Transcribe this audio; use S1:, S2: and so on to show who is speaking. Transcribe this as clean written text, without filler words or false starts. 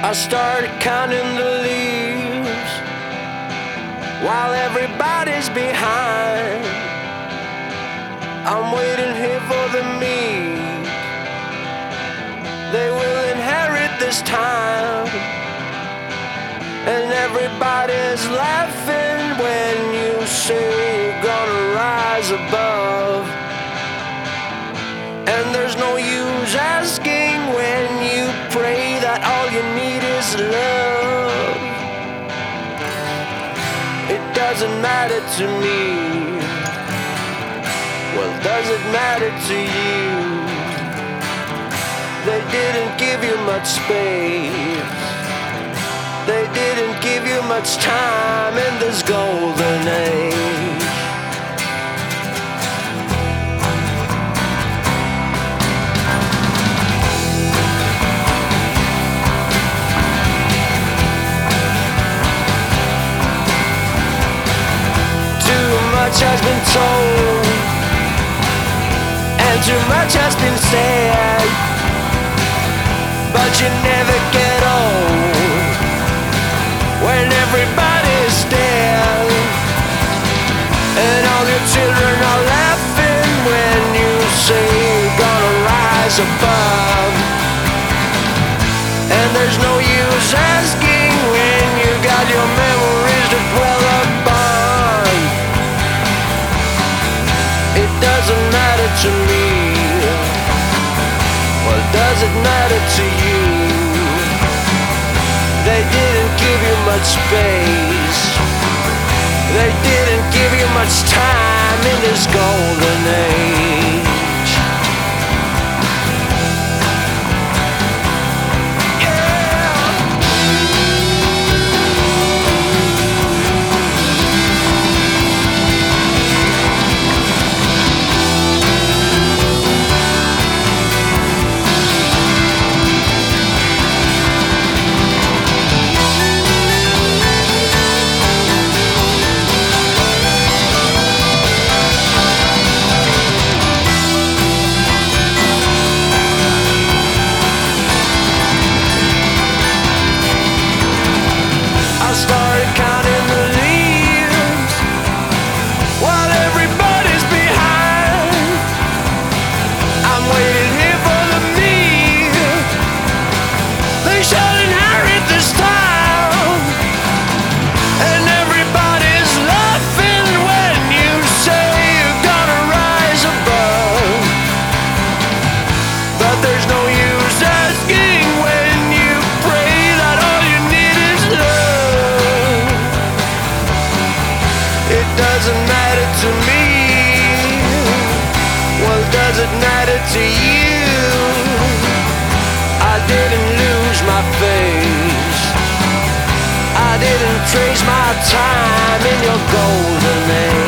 S1: I started counting the leaves while everybody's behind. I'm waiting here for the meek. They will inherit this time. And everybody's laughing when you say you're gonna rise above. And there's no use asking when you pray that all you need is love. It doesn't matter to me. Well, does it matter to you? They didn't give you much space. They didn't give you much time in this golden age. Too much has been told, and too much has been said, but you never get old when everybody's dead. And all your children are laughing when you say you're gonna rise above. And there's no use asking when you got your memories to dwell upon. It doesn't matter to me. Well, does it matter to you? They didn't give you much space. They didn't give you much time in this golden age. Started counting the leaves while everybody's behind. I'm waiting here for the meek. They shall inherit this town. And everybody's laughing when you say you're gonna rise above. But there's no use asking when you pray that all you need is love. It doesn't matter to me. Well, does it matter to you? I didn't lose my face. I didn't trace my time in your golden age.